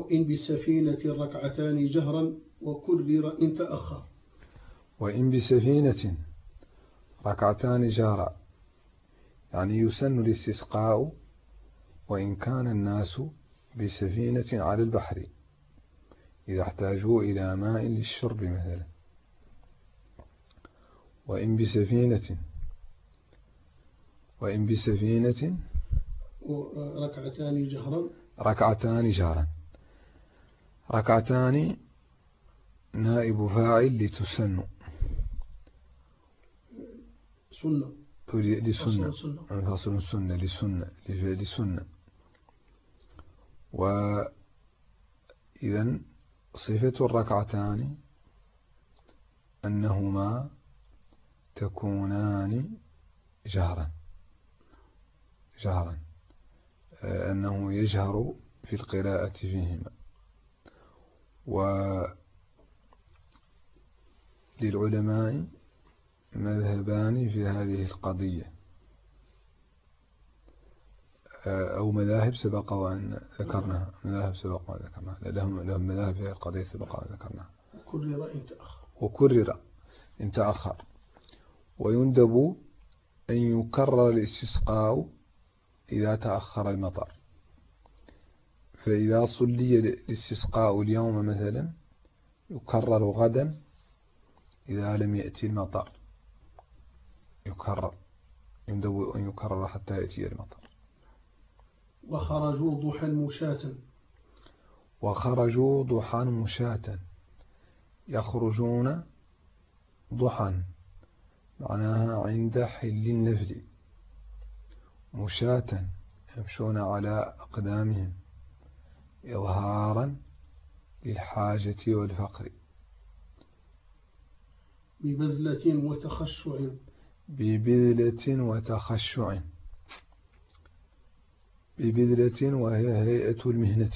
وإن بسفينة ركعتان جهرا وكرر إن تأخر. وإن بسفينة ركعتان جهرا يعني يسن الاستسقاء وإن كان الناس بسفينة على البحر إذا احتاجوا إلى ماء للشرب مثلا. وإن بسفينة ركعتان جهرا ركعتان نائب فاعل لتسن سنة لسنة فصل السنة لسنة. وإذن صفة الركعتان أنهما تكونان جهرا أنه يجهر في القراءة فيهما. وللعلماء مذهبان في هذه القضية أو مذاهب سبق وأن ذكرناها لهم مذاهب في القضية سبق وأن ذكرناها. وكرر إن تأخر. ويندب أن يكرر الاستسقاء إذا تأخر المطر. فإذا صلي الاستسقاء اليوم مثلا يكرر غدا إذا لم يأتي المطر يندب أن يكرر حتى يأتي المطر. وخرجوا ضحى مشاة يخرجون ضحى معناها عند حل النفل مشاة يمشون على أقدامهم إظهارا للحاجة والفقر. ببذلة وتخشع ببذلة وهي هيئة المهنة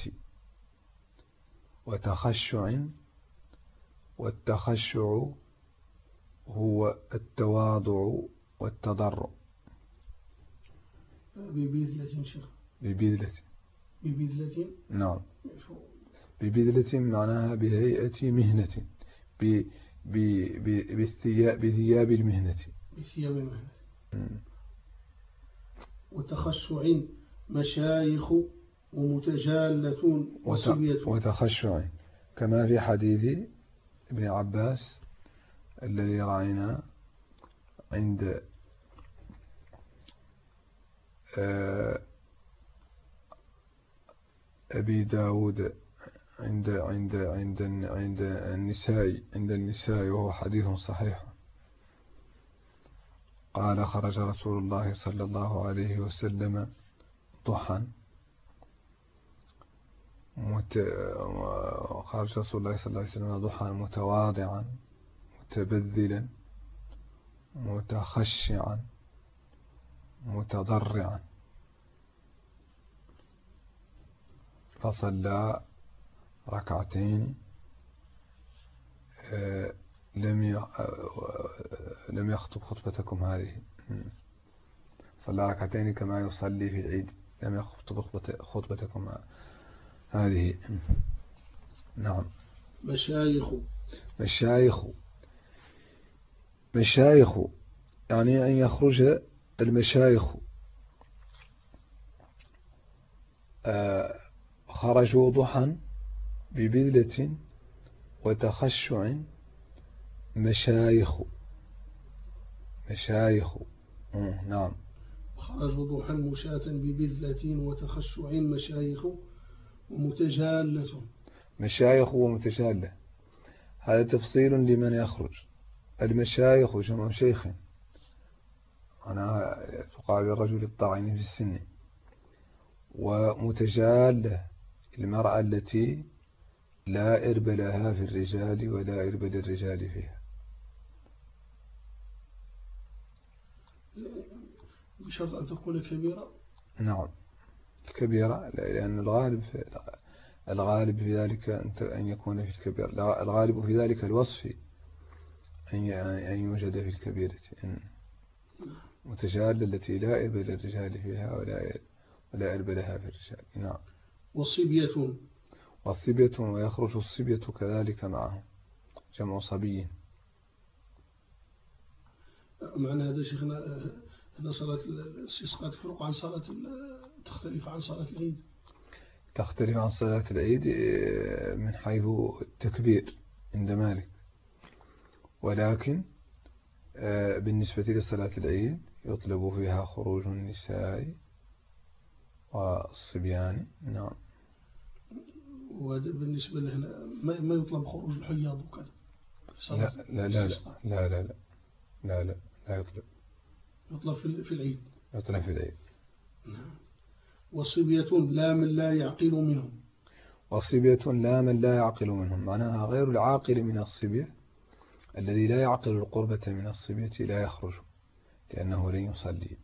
وتخشع والتخشع هو التواضع والتضرع. ببذلة نعم ببذلة معناها بهيئة مهنة بثياب المهنة. وتخشع مشايخ ومتجالة وصبية. وتخشع كما في حديث ابن عباس الذي رأينا عند أبي داود عند النساء وهو حديث صحيح. قال خرج رسول الله صلى الله عليه وسلم ضحى خرج رسول الله صلى الله عليه وسلم ضحى متواضعا متبذلا متخشعا متضرعا فصلى ركعتين لم يخطب خطبتكم هذه. صلى ركعتين كما يصلي في العيد لم يخطب خطبتكم هذه. نعم. مشايخ يعني أن يخرج المشايخ. خرجوا ضحى ببذلة وتخشع مشايخ. نعم. خرجوا ضحى مشاة ببذلة وتخشع مشايخ ومتجالة. مشايخ ومتجالة هذا تفصيل لمن يخرج. المشايخ جمع شيخ أنا تقال الرجل الطاعن في السن. ومتجالة المرأة التي لا إرب لها في الرجال ولا إرب للرجال فيها. بشرط أن تكون كبيرة. نعم الكبيرة لأن الغالب في ذلك أن يكون في الكبيرة. الغالب في ذلك الوصف أن يوجد في الكبيرة متجالة التي لا إرب للرجال فيها ولا إرب لها في الرجال. نعم. وصبية ويخرج الصبية كذلك معهم، جمع صبي. معنى هذا شيخنا أن صلاة الاستسقاء تختلف عن صلاة العيد؟ تختلف عن صلاة العيد من حيث التكبير عند مالك، ولكن بالنسبة لصلاة العيد يطلب فيها خروج النساء والصبيان. نعم. وبالنسبة لهنا ما يطلب خروج الحياض وكذا؟ لا لا لا لا لا لا لا لا لا يطلب. يطلب في العيد. يطلب في العيد. نعم. وصبية لا من لا يعقل منهم. وصبية لا من لا يعقل منهم، معناها غير العاقل من الصبية، الذي لا يعقل القربة من الصبية لا يخرج لأنه لن يصلي.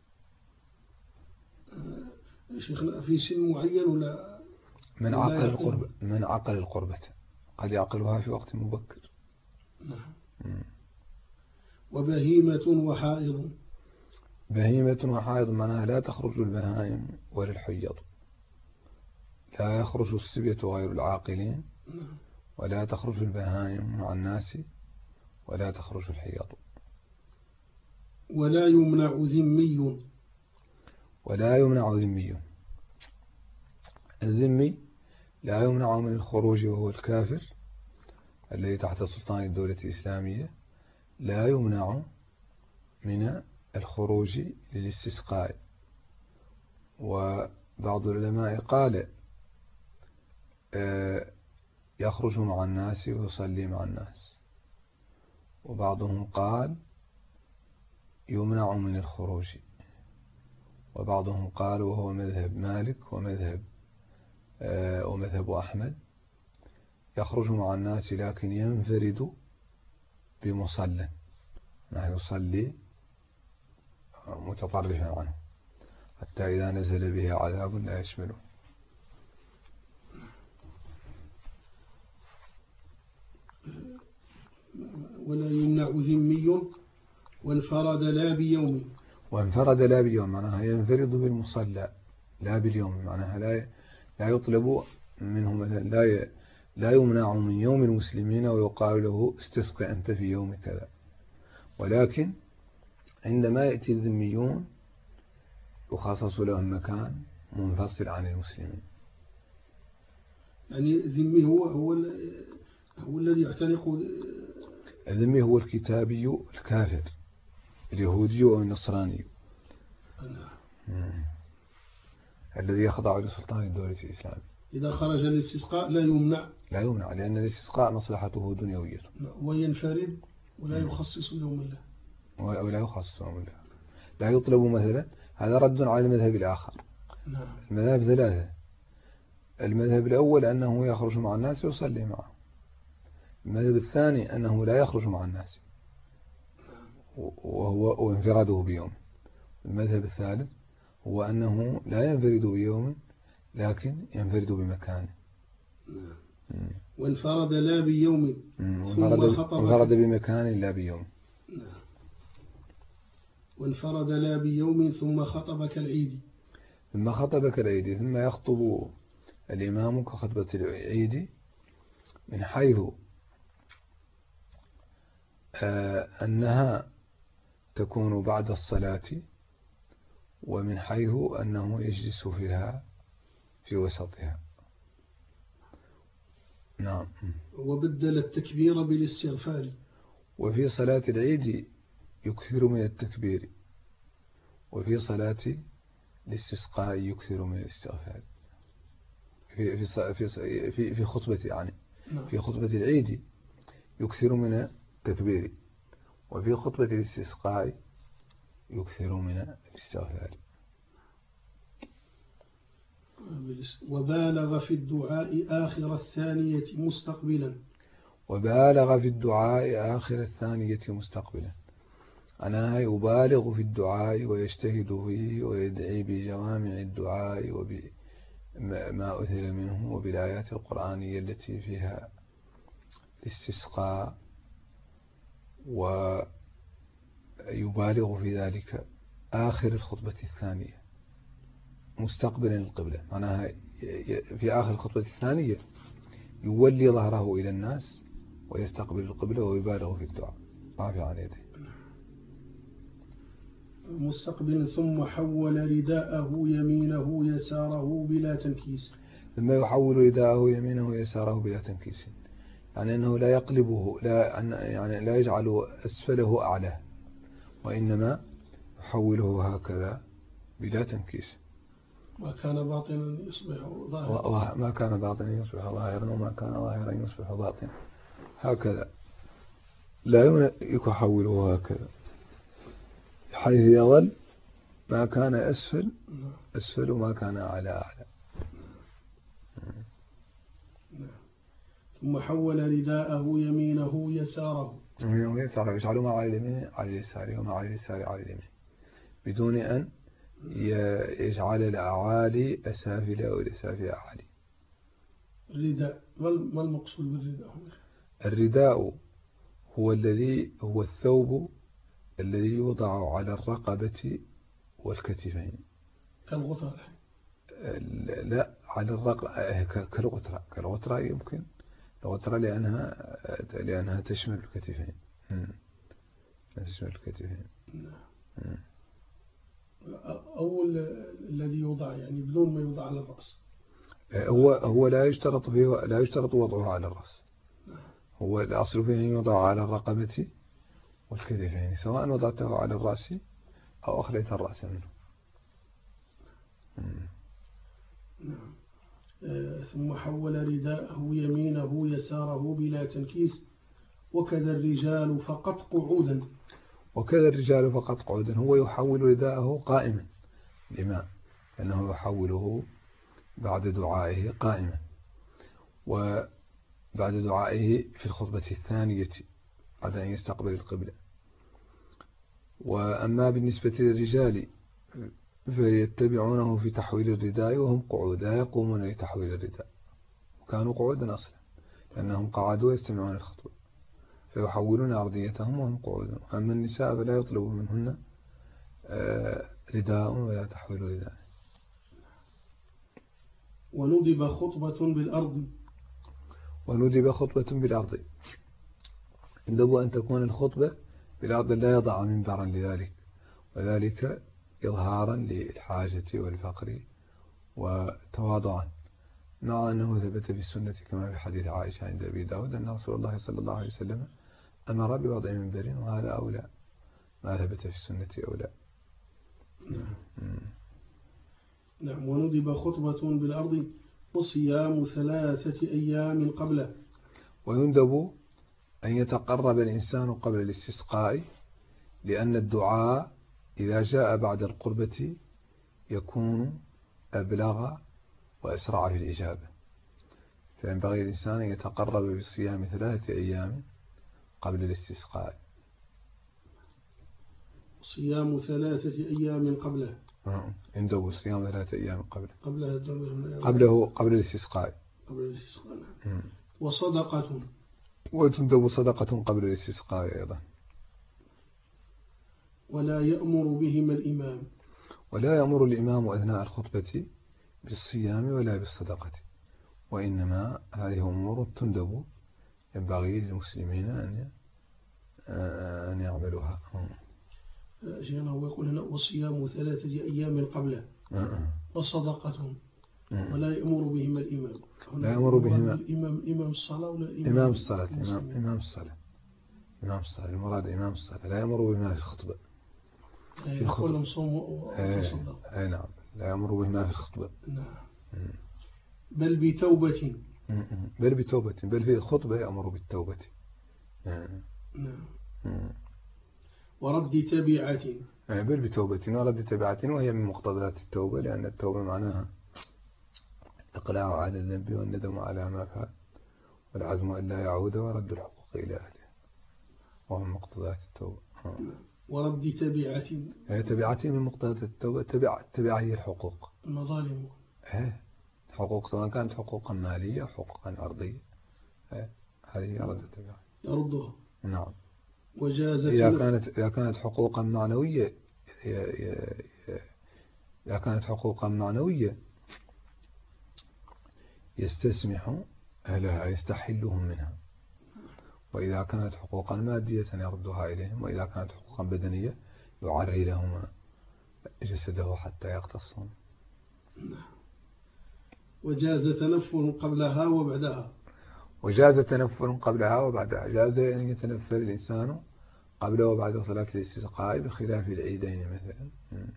شيخنا في سن معين ولا؟ من عقل القربة قد يعقلها في وقت مبكر. نعم. وبهيمة وحائض. بهيمة وحائض معناها لا تخرج البهائم ولا الحيض، لا يخرج الصبية غير العاقلين، ولا تخرج البهائم مع الناس، ولا تخرج الحيض. ولا يمنع ذمي. ولا يمنع ذمي. الذمي لا يمنع من الخروج وهو الكافر الذي تحت سلطان الدولة الإسلامية، لا يمنع من الخروج للاستسقاء. وبعض العلماء قال يخرج مع الناس ويصلي مع الناس، وبعضهم قال يمنع من الخروج، وبعضهم قال وهو مذهب مالك ومذهب أحمد يخرج مع الناس لكن ينفرد بمصلى، يعني يصلي متطرفا عنه حتى إذا نزل به عذاب لا يشمله. ولا يمنع ذمي وانفرد لا بيوم. وانفرد لا بيوم معناها ينفرد بالمصلى لا باليوم، معناها لا يطلب منه مثلا، لا يمنع من يوم المسلمين ويقال له استسقي أنت في يوم كذا، ولكن عندما يأتي الذميون يخصص لهم مكان منفصل عن المسلمين. يعني الذمي هو الذي يعتنق. الذمي هو الكتابي الكافر، اليهودي أو النصراني الذي يخضع لسلطان الدولة الإسلامية. إذا خرج للاستسقاء لا يمنع. لا يمنع لأن الاستسقاء مصلحته دنيوية. وينفرد ولا يخصص يوم الله. ولا يخصص يوم الله. لا يطلب مثلا، هذا رد على المذهب الآخر. نعم. المذاهب ثلاثة. المذهب الأول أنه يخرج مع الناس ويصلي معه. المذهب الثاني أنه لا يخرج مع الناس وهو انفراده بيوم. المذهب الثالث هو أنه لا ينفرد بيوم لكن ينفرد بمكان. وانفرد لا بيوم انفرد بمكان لا بيوم. وانفرد لا بيوم ثم خطب كالعيد. ثم خطب كالعيد، ثم يخطب الإمام كخطبة العيد من حيث أنها تكون بعد الصلاة، ومن حيث أنه يجلس فيها في وسطها. نعم. وبدل التكبير بالاستغفار. وفي صلاة العيد يكثر من التكبير، وفي صلاة الاستسقاء يكثر من الاستغفار. في خطبة يعني في خطبة العيد يكثر من التكبير، وفي خطبة الاستسقاء يكثر من الاستغفار. وبالغ في الدعاء آخر الثانية مستقبلا. وبالغ في الدعاء آخر الثانية مستقبلا، أنا يبالغ في الدعاء ويجتهد فيه ويدعي بجوامع الدعاء وبما أثر منه وبالآيات القرآنية التي فيها الاستسقاء، ويبالغ في ذلك آخر الخطبة الثانية مستقبلا القبلة، معناها في آخر الخطبة الثانية يولي ظهره إلى الناس ويستقبل القبلة ويبالغ في الدعاء رافعا يديه. مستقبل ثم حول رداءه يمينه يساره بلا تنكيس. لما يحول رداءه يمينه يساره بلا تنكيس يعني أنه لا يقلبه يعني لا يجعل أسفله أعلى وإنما يحوله هكذا بلا تنكيس. ما كان باطنا يصبح ظاهرا ما كان باطنا يصبح ظاهرا وما كان ظاهرا يصبح باطنا هكذا لا يحوله هكذا حيث يظل ما كان أسفل وما كان أعلى. ثم حول رداءه يمينه يساره يجعل ما على اليمين على اليسار وما على اليسار على اليمين بدون أن يجعل الأعالي أسافل والأسافل أعالي. الرداء ما المقصود بالرداء؟ الرداء هو الثوب الذي يوضع على الرقبة والكتفين كالغطرة. لا على الرقبة كالغطرة يمكن الغطرة لأنها تشمل الكتفين. تشمل الكتفين. أو الذي يوضع يعني بدون ما يوضع على الرأس. هو لا يشترط وضعه على الرأس. هو الأصل فيه أن يوضع على الرقبة والكتفين سواء وضعته على الرأس أو أخليت الرأس منه. نعم. ثم حول رداءه يمينه يساره بلا تنكيس وكذا الرجال فقط قعودا. هو يحول رداءه قائما الإمام لأنه يحوله بعد دعائه قائما وبعد دعائه في الخطبة الثانية بعد أن يستقبل القبلة. وأما بالنسبة للرجال فيتبعونه في تحويل الرداء وهم قعود لا يقومون لتحويل الرداء وكانوا قعودا أصلا لأنهم قعدوا يستمعون الخطبة فيحولون أرضيتهم وهم قعود. أما النساء فلا يطلب منهن رداء ولا تحويل رداء. وندب خطبة بالأرض. يندب أن تكون الخطبة بالأرض لا يضع منبرا لذلك وذلك إظهارا للحاجة والفقر وتواضعا مع أنه ثبت في السنة كما في حديث عائشة عند أبي داود أن رسول الله صلى الله عليه وسلم أمر بوضع منبر وهذا أولى ما ثبت في السنة أولى. نعم. وندب خطبة بالأرض وصيام 3 أيام قبله. ويندب أن يتقرب الإنسان قبل الاستسقاء لأن الدعاء إذا جاء بعد القربة يكون أبلغ وأسرع في الإجابة فينبغي الإنسان أن يتقرب بصيام 3 أيام قبل الاستسقاء. صيام 3 أيام قبله. يندب صيام 3 أيام قبل الاستسقاء. وصدقة. وتندب صدقة قبل الاستسقاء أيضا. ولا يأمر الإمام أثناء الخطبة بالصيام ولا بالصدقة وإنما هذه أمور تندب ينبغي للمسلمين أن يعملوها. شيخنا هو يقول هنا وصيام 3 أيام قبله وصدقة ولا يأمر بهما الإمام. لا يأمر بهما إمام الصلاة ولا إمام الصلاة. المراد إمام الصلاة لا يأمر بهما في الخطبة. في الخطبة أي نعم لا يأمر بهما في الخطبة. نعم. بل بتوبة. بل في الخطبة يأمر بالتوبة. نعم. ورد تبعة. بل بتوبة ورد تبعة وهي من مقتضيات التوبة لأن التوبة معناها إقلاع على الذنب والندم على ما فعل والعزم أن لا يعود ورد الحقوق إلى أهلها ومن مقتضيات التوبة. ورد تبعة. تبعة من مقتضيات التوبة. تبعة هي الحقوق المظالم. حقوق سواء كانت حقوقا مالية أو حقوقا أرضية هذه رد تبعة يردها. نعم. وجازت إذا كانت حقوقا معنوية يستسمح أهلها يستحلهم منها، وإذا كانت حقوقا مادية يردها إليهم، وإذا كانت حقوقا بدنية يعري لهما جسده حتى يقتصون. وجاز تنفل قبلها وبعدها. وجاز تنفل قبلها وبعدها، جاز أن يتنفل الإنسان قبل وبعد صلاة الاستسقاء بخلاف العيدين مثلا.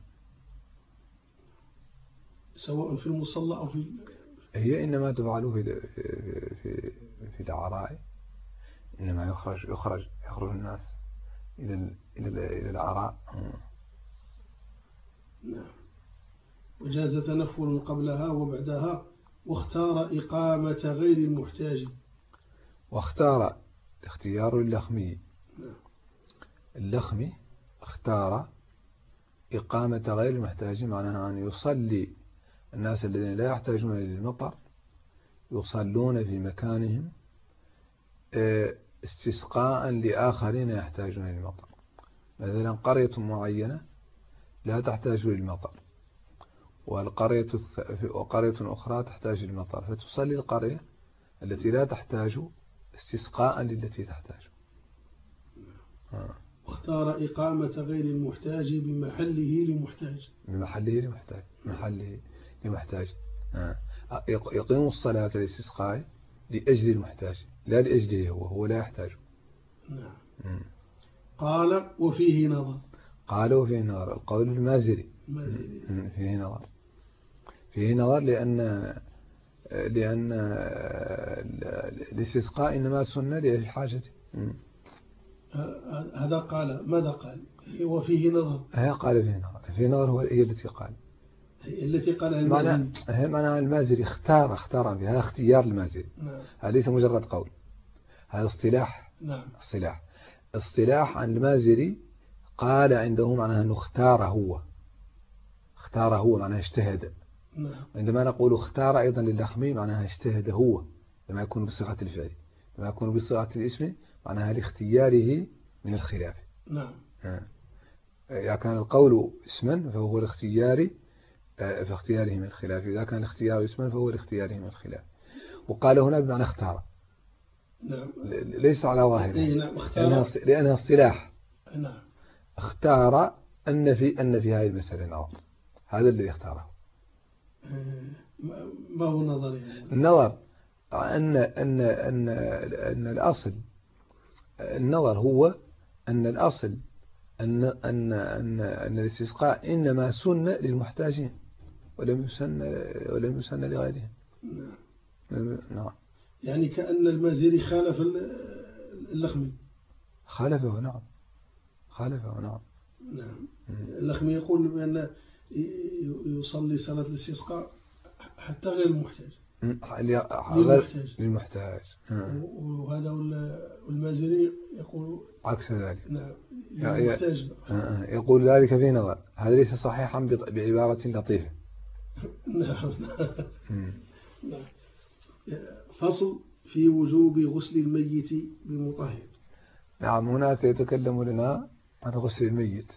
سواء في المصلى أو في هي إنما تفعل في العراء، إنما يخرج الناس إلى العراء. نعم. وجاز تنفل قبلها وبعدها، واختار إقامة غير المحتاج. واختار اختيار اللخمي. اللخمي اختار إقامة غير المحتاج، معناها أن يصلي الناس الذين لا يحتاجون للمطر يصلون في مكانهم استسقاء لآخرين يحتاجون للمطر. مثلا قرية معينة لا تحتاج للمطر، وقرية أخرى تحتاج للمطر، فتصلي القرية التي لا تحتاج استسقاء للتي تحتاج. واختار إقامة غير المحتاج بمحله لمحتاج. يقيم الصلاة الاستسقاء لأجل المحتاج لا لأجله هو لا يحتاج. نعم. قال وفيه نظر. القول المازري فيه نظر لأن الاستسقاء إنما سنة للحاجة. هذا قال ماذا قال؟ وفيه نظر. قال فيه نظر هي التي قالها المازري. معناها المازري اختار بها اختيار المازري. نعم. هذا ليس مجرد قول، هذا اصطلاح. نعم. اصطلاح عن المازري. قال عنده معناها أنه اختار هو معناها اجتهد. نعم. عندما نقول اختار أيضا للخمي معناها اجتهد هو، لما يكون بصيغة الفعل. لما يكون بصيغة الاسم معناها لاختياره من الخلاف. نعم. إذا كان القول اسما فهو الاختيار فاختياره من الخلاف، إذا كان الاختيار اسما فهو الاختياره من الخلاف. وقال هنا بمعنى اختار. نعم. ليس على ظاهره. نعم. لأنها اصطلاح. نعم. اختار أن في هذه المسألة نظر، هذا الذي اختاره. ما هو النظر؟ النظر أن الأصل، النظر هو أن الأصل أن الاستسقاء إنما سن للمحتاجين ولم يسن لغيرهم. نعم. يعني كأن المازري خالف اللخمي. خالفه. نعم. اللخمي يقول بأن يصلي صلاة الاستسقاء حتى غير المحتاج. للمحتاج. وهذا المازري يقول عكس ذلك. نعم. للمحتاج. يقول ذلك في نظر، هذا ليس صحيحا بعبارة لطيفة. نعم. فصل في وجوب غسل الميت بمطهر. نعم. هنا سيتكلم لنا عن غسل الميت،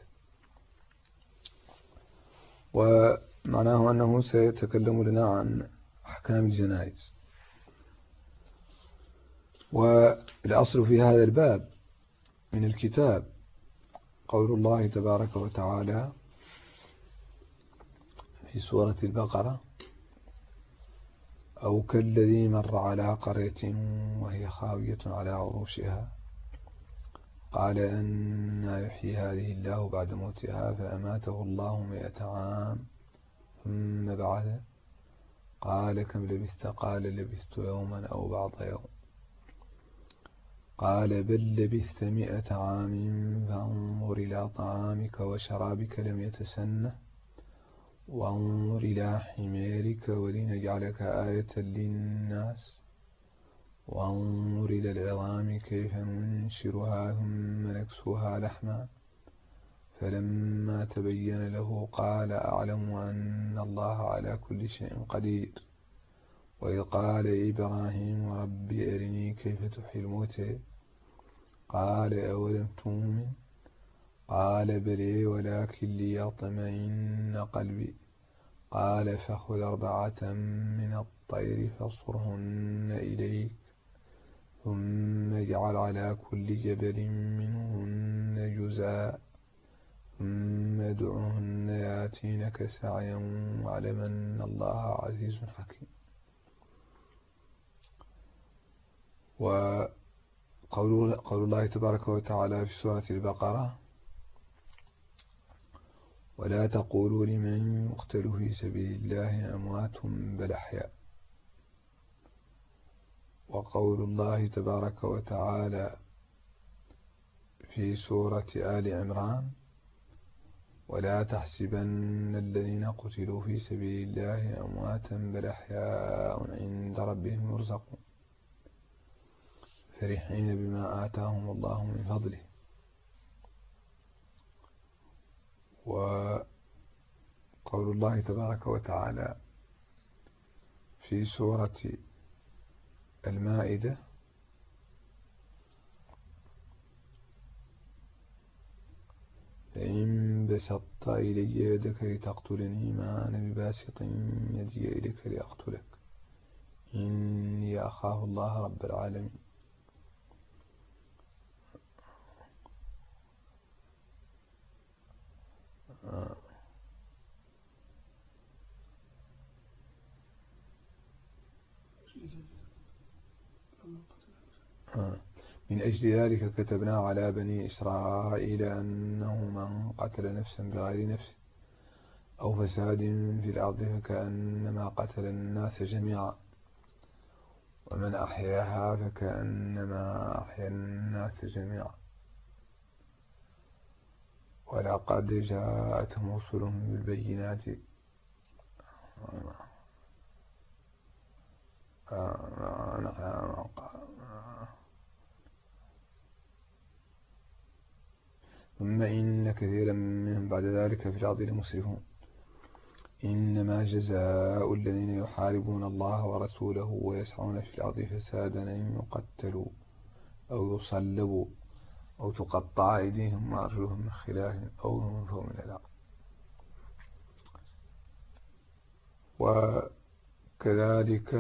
ومعناه أنه سيتكلم لنا عن أحكام الجنائز. والأصل في هذا الباب من الكتاب قول الله تبارك وتعالى في سورة البقرة: أو كالذي مر على قرية وهي خاوية على عروشها قال أنى يحيي هذه الله بعد موتها فأماته الله 100 عام ثم بعثه قال كم لبثت؟ قال لبثت يوما أو بعض يوم قال بل لبثت 100 عام فانظر إلى طعامك وشرابك لم يتسنه وانظر إلى حمارك ولنجعلك آية للناس وانظر إلى العظام كيف ننشرها ثم نكسوها لحما فلما تبين له قال أعلم أن الله على كل شيء قدير وإذ قال إبراهيم رب أرني كيف تحيي الموتى قال أولم تؤمن قال بلى ولكن ليطمئن قلبي قال فخذ 4 الطير فاصرهن إليك ثم اجعل على كل جبل منهن جزءا ثم ادعهن ياتينك سعيا واعلم أن الله عزيز حكيم. وقول الله تبارك وتعالى في سورة البقرة: ولا تقولوا لمن يقتل في سبيل الله أموات بل أحياء. وقول الله تبارك وتعالى في سورة آل عمران: ولا تحسبن الذين قتلوا في سبيل الله أمواتا بل أحياء عند ربهم يرزقون فرحين بما آتاهم الله من فضله. وقول الله تبارك وتعالى في سورة المائدة: لئن بسطت إلي يدك لتقتلني ما أنا بباسط يدي إليك لأقتلك إني أخاف الله رب العالمين. من أجل ذلك كتبنا على بني إسرائيل أنه من قتل نفسا بغير نفس أو فساد في الأرض فكأنما قتل الناس جميعا ومن أحياها فكأنما أحيا الناس جميعا ولقد جاءتهم رسلهم بالبينات ثم إن كثيرا منهم بعد ذلك في الأرض لمسرفون. إنما جزاء الذين يحاربون الله ورسوله ويسعون في الأرض فسادا أن يقتلوا أو يصلبوا أو تقطع أيديهم وأرجلهم من خلاف أو ينفوا من الأرض. وكذلك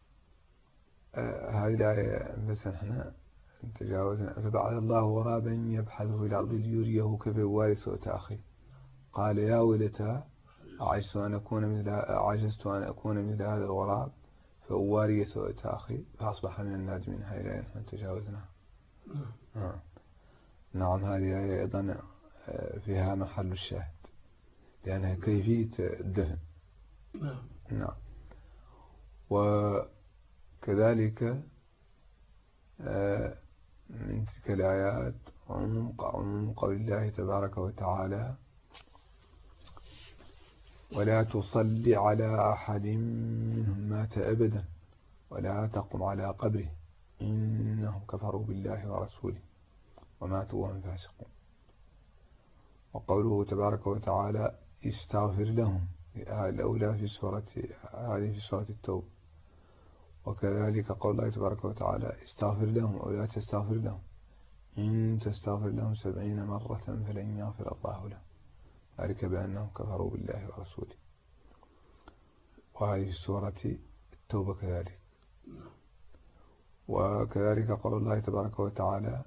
هذه الآية مثلا احنا تجاوزنا: فبعث الله غرابا يبحث في الأرض ليريه كيف يواري سوءة أخيه قال يا ويلتى عجزت أن أكون مثل هذا الغراب فأواري سوءة أخي فأصبح من النادمين. هذه الآية نحن تجاوزناها. نعم، هذه آية أيضا فيها محل الشاهد لأنها كيفية الدفن. نعم. وكذلك من تلك الآيات عموم قول الله تبارك وتعالى: ولا تصل على أحد منهم مات أبدا ولا تقم على قبره إنهم كفروا بالله ورسوله وماتوا وهم فاسقون. وقوله تبارك وتعالى: استغفر لهم، الأولى في سورة التوبة. وكذلك قول الله تبارك وتعالى: استغفر لهم أو لا تستغفر لهم إن تستغفر لهم 70 مرة فلن يغفر الله لهم ذلك بأنهم كفروا بالله ورسوله. وهذه سورة التوبة كذلك. وكذلك قول الله تبارك وتعالى: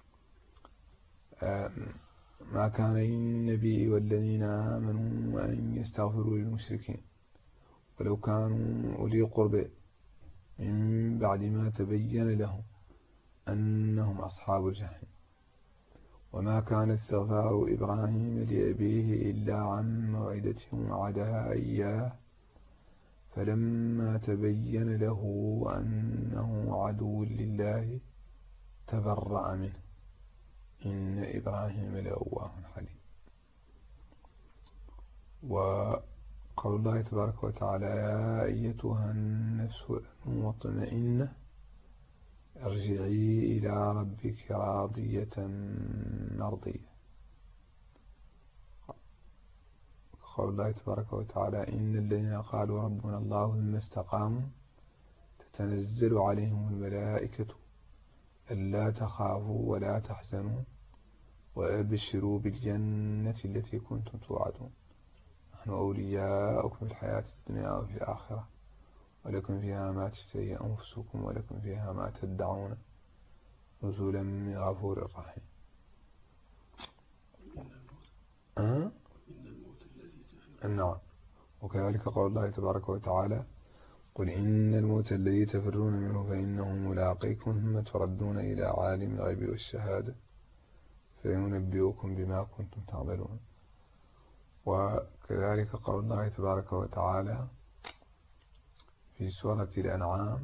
ما كان للنبي والذين آمنوا أن يستغفروا للمشركين ولو كانوا أولي قرب من بعد ما تبين لهم أنهم أصحاب الجحيم. وما كان استغفار إبراهيم لأبيه إلا عن موعدة وعدها إياه فلما تبين له أنه عدو لله تبرأ منه إن إبراهيم لأواه حليم. وقول الله تبارك وتعالى: يا أيتها النفس المطمئنة ارجعي إلى ربك راضية مرضية. قول الله تبارك وتعالى: إن الذين قالوا ربنا الله ثم استقاموا تتنزل عليهم الملائكة ألا تخافوا ولا تحزنوا وأبشروا بالجنة التي كنتم توعدون نحن أولياؤكم في الحياة الدنيا وفي الآخرة ولكم فيها ما تشتهي أنفسكم ولكم فيها ما تدعون نزولا من غفور رحيم. نعم. وكذلك قول الله تبارك وتعالى قل إن الموت الذي تفرون منه فإنه ملاقيكم ثم تردون إلى عالم الغيب والشهادة فينبئكم بما كنتم تعملون. وكذلك قول الله تبارك وتعالى في سورة الأنعام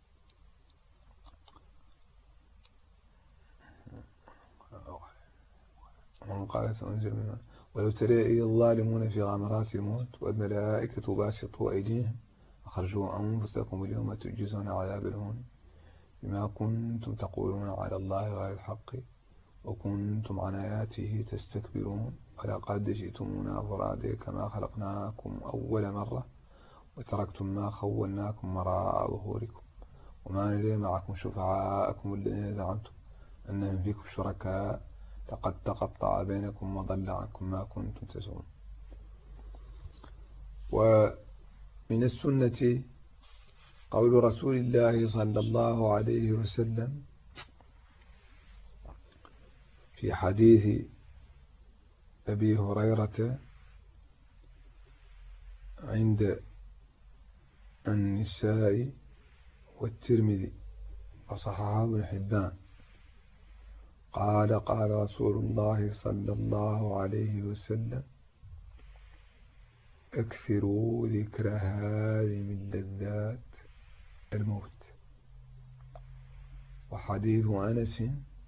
من قال سأنزل منه ولو ترى إذ الظالمون في غمرات الموت والملائكة باسطوا أيديهم أخرجوا أنفسكم اليوم تجزون عذاب الهون بما كنتم تقولون على الله غير الحق وكنتم عن آياته تستكبرون ولقد جئتمونا فرادا كما خلقناكم أول مرة وتركتم ما خولناكم وراء ظهوركم وما نري معكم شفعاءكم الذين زعمتم أنهم فيكم شركاء لقد تقطع بينكم وضل عنكم ما كنتم تزعمون. ومن السنة قول رسول الله صلى الله عليه وسلم في حديث أبي هريرة عند النساء والترمذي وصححه ابن حبان قال قال رسول الله صلى الله عليه وسلم أكثروا ذكر هذه من لذات الموت. وحديث أنس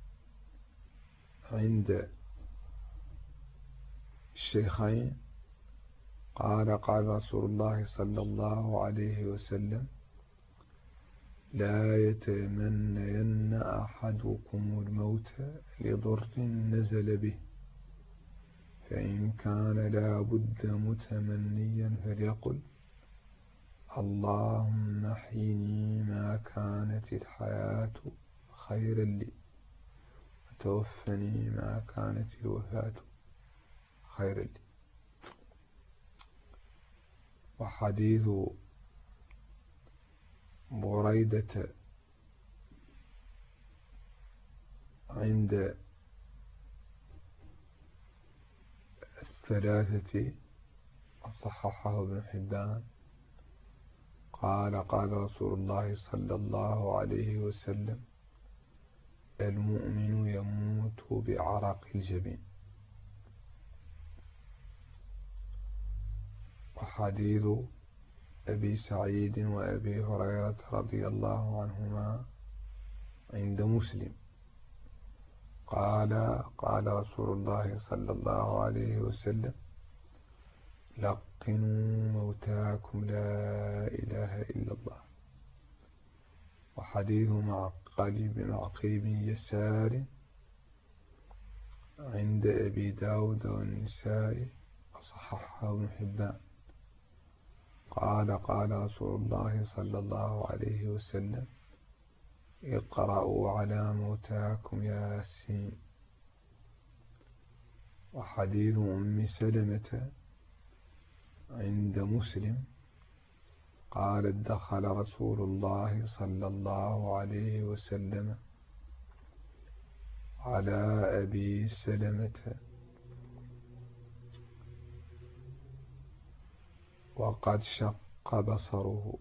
عند الشيخين قال قال رسول الله صلى الله عليه وسلم لا يتمنين أحدكم الموت لضر نزل به فإن كان لا بد متمنيا فليقل اللهم احيني ما كانت الحياة خيرا لي وتوفني ما كانت الوفاة خيرا لي. وحديث بريدة عند الثلاثة صححه ابن حبان قال قال رسول الله صلى الله عليه وسلم المؤمن يموت بعرق الجبين. وحديث أبي سعيد وأبي هريرة رضي الله عنهما عند مسلم قال قال رسول الله صلى الله عليه وسلم لقنوا موتاكم لا إله إلا الله. وحديث معقل بن يسار عند أبي داود والنسائي وصححه ابن حبان قال قال رسول الله صلى الله عليه وسلم اقرأوا على موتاكم ياسين. وحديث أم سلمة عند مسلم قالت دخل رسول الله صلى الله عليه وسلم على أبي سلمة وقد شق بصره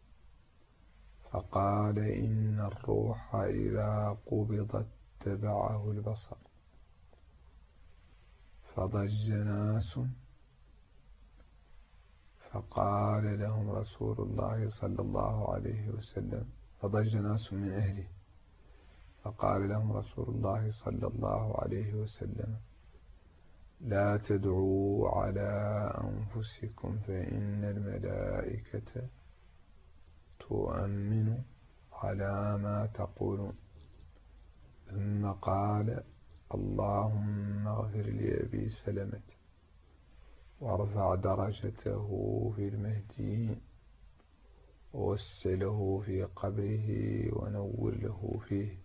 فقال إن الروح إذا قبضت تبعه البصر فضج ناس فقال لهم رسول الله صلى الله عليه وسلم فضج ناس من أهله فقال لهم رسول الله صلى الله عليه وسلم لا تدعوا على أنفسكم فإن الملائكة تؤمن على ما تقولون. ثم قال اللهم اغفر لأبي سلمة وارفع درجته في المهديين ووسله في قبره ونور له فيه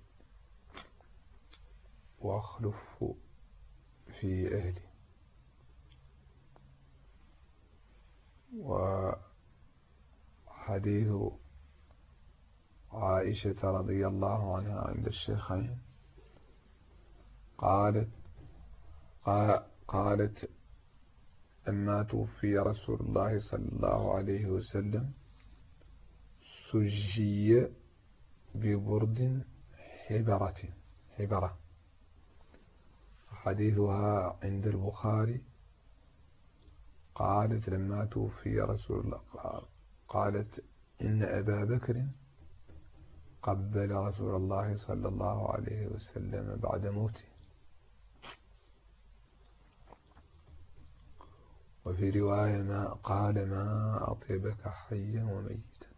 واخلفه في أهله. حديث عائشة رضي الله عنها عند الشيخين قالت لما توفي رسول الله صلى الله عليه وسلم سجي ببرد حبرة. حديثها عند البخاري قالت لما توفي رسول الله قالت إن أبا بكر قبل رسول الله صلى الله عليه وسلم بعد موته. وفي رواية ما قال ما أطيبك حيا وميتا.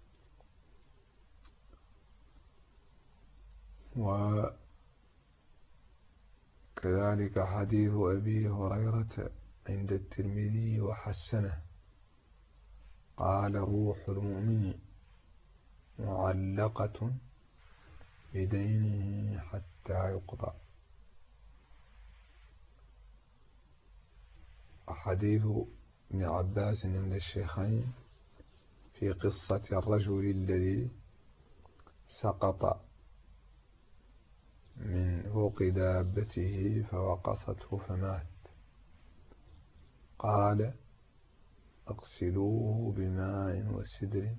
وكذلك حديث أبي هريرة عند الترمذي وحسنه قال روح المؤمن معلقة بدينه حتى يقضى. حديث ابن عباس عند الشيخين في قصة الرجل الذي سقط من فوق دابته فوقصته فمات قال اغسلوه بماء وسدر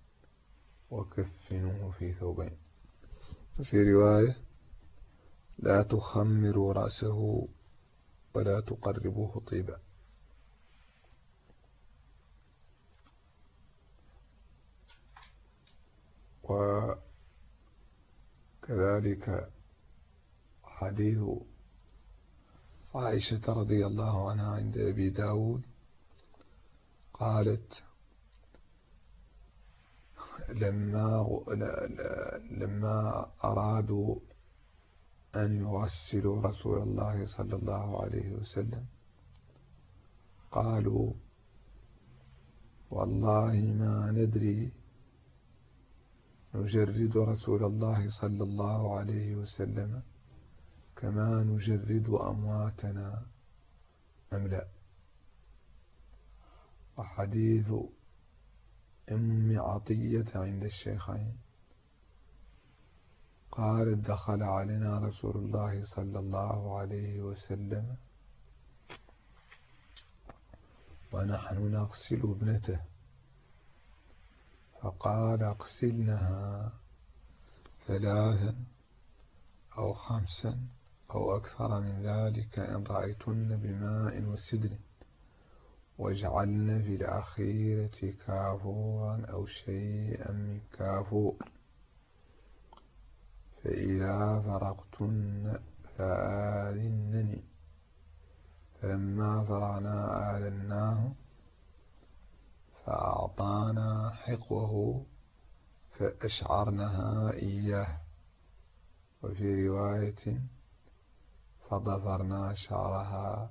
وكفنوه في ثوبين. في رواية لا تخمروا رأسه ولا تقربوه طيبا. وكذلك حديث عائشة رضي الله عنها عند أبي داود قالت لما أرادوا أن يغسلوا رسول الله صلى الله عليه وسلم قالوا والله ما ندري نجرد رسول الله صلى الله عليه وسلم كما نجرد أمواتنا أم لا. وحديث أم عطية عند الشيخين قالت دخل علينا رسول الله صلى الله عليه وسلم ونحن نغسل ابنته فقال اغسلنها 3 أو 5 أو أكثر من ذلك إن رأيتن بماء وسدر واجعلن في الأخيرة كافورا أو شيئا من كافور فإذا فرغتن فآذنني. فلما فرغنا آذناه فأعطانا حقوه فأشعرنها إياه. وفي رواية فضفرنا شعرها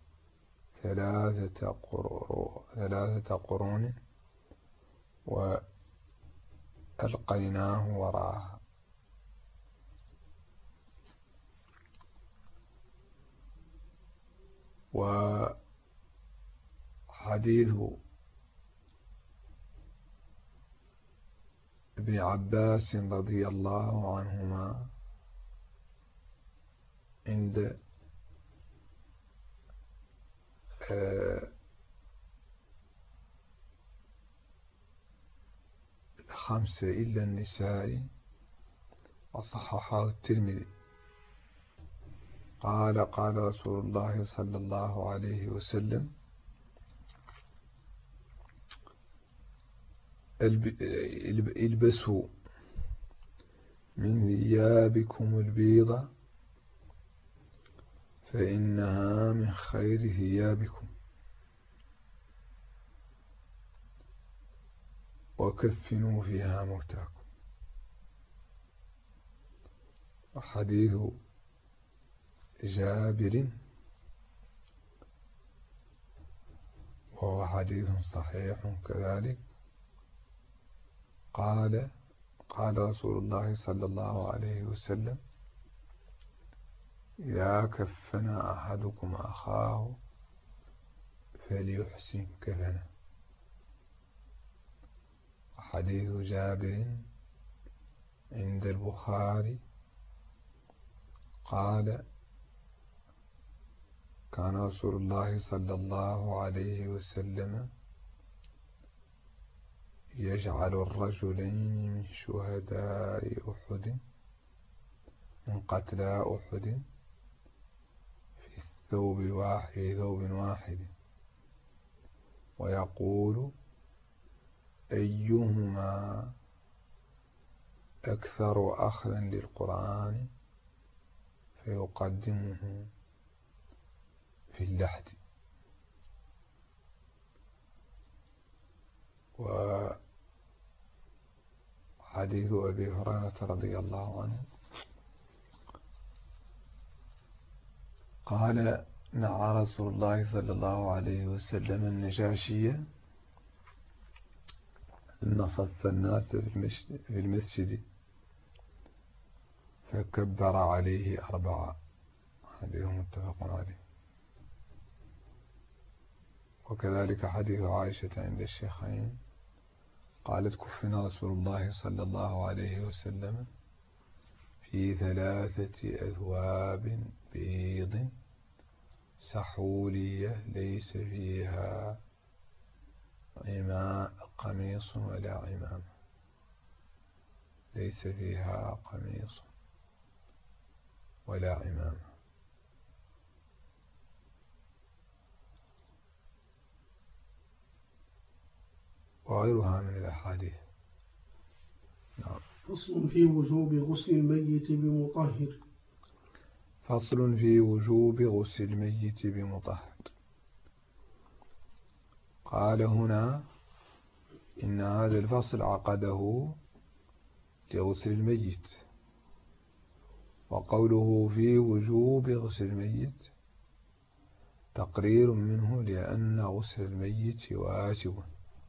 3 قرون وألقيناه وراءها. وحديث ابن عباس رضي الله عنهما عند 5 إلا النساء وصححه الترمذي قال رسول الله صلى الله عليه وسلم البسوا من ثيابكم البيضة فإنها من خير ثيابكم وكفنوا فيها موتاكم. وحديث جابر وهو حديث صحيح كذلك قال رسول الله صلى الله عليه وسلم إذا كفن أحدكم أخاه فليحسن كفنه. حديث جابر عند البخاري قال كان رسول الله صلى الله عليه وسلم يجعل الرجلين من شهداء أحد من قتلى أحد في ثوب واحد ويقول أيهما أكثر أخذا للقرآن فيقدمه في اللحد. وحديث أبي هريرة رضي الله عنه قال نعى رسول الله صلى الله عليه وسلم النجاشية أن صف الناس في المسجد فكبر عليه 4. حديث متفق عليه. وكذلك حديث عائشة عند الشيخين قالت كفن رسول الله صلى الله عليه وسلم في 3 أثواب بيض سحولية ليس فيها قميص ولا عمامة. ليس فيها قميص ولا عمامة. وغيرها من الأحاديث. نعم. فصل في وجوب غسل الميت بمطهر. فصل في وجوب غسل الميت بمطهر. قال هنا إن هذا الفصل عقده لغسل الميت، وقوله في وجوب غسل الميت تقرير منه لأن غسل الميت واجب،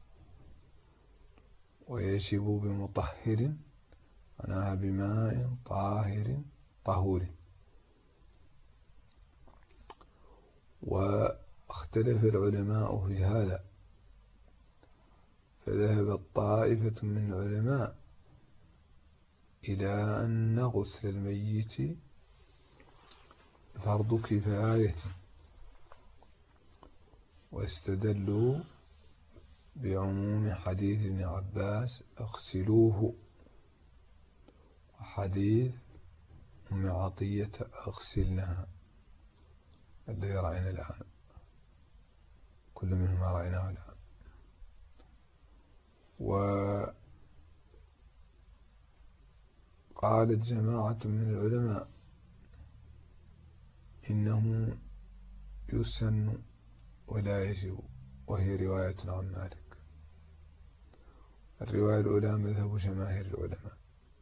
ويجب بمطهر معناها بماء طهور. واختلف العلماء في هذا، فذهبت طائفة من العلماء إلى أن غسل الميت فرض كفاية، واستدلوا بعموم حديث ابن عباس اغسلوه، وحديث أم عطية اغسلنها الذي رأينا الآن، كل منهما رأيناه الآن. وقالت جماعة من العلماء إنه يسن ولا يجب، وهي رواية عن مالك. الرواية الأولى مذهب جماهير العلماء